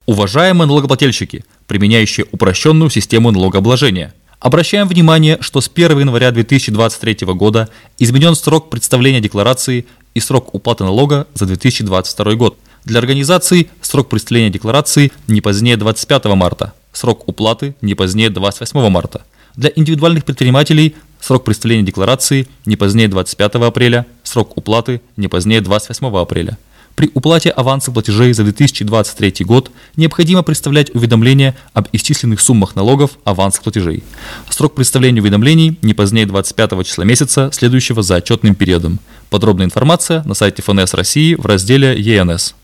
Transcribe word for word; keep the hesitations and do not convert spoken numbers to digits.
Уважаемые налогоплательщики, применяющие упрощенную систему налогообложения, обращаем внимание, что с первого января две тысячи двадцать третьего года изменен срок представления декларации и срок уплаты налога за две тысячи двадцать второй год. Для организаций срок представления декларации не позднее двадцать пятого марта, срок уплаты не позднее двадцать восьмого марта. Для индивидуальных предпринимателей срок представления декларации не позднее двадцать пятого апреля, срок уплаты не позднее двадцать восьмого апреля. При уплате авансов платежей за две тысячи двадцать третий год необходимо представлять уведомление об исчисленных суммах налогов авансов платежей. Срок представления уведомлений не позднее двадцать пятого числа месяца, следующего за отчетным периодом. Подробная информация на сайте эф эн эс России в разделе Е Н С.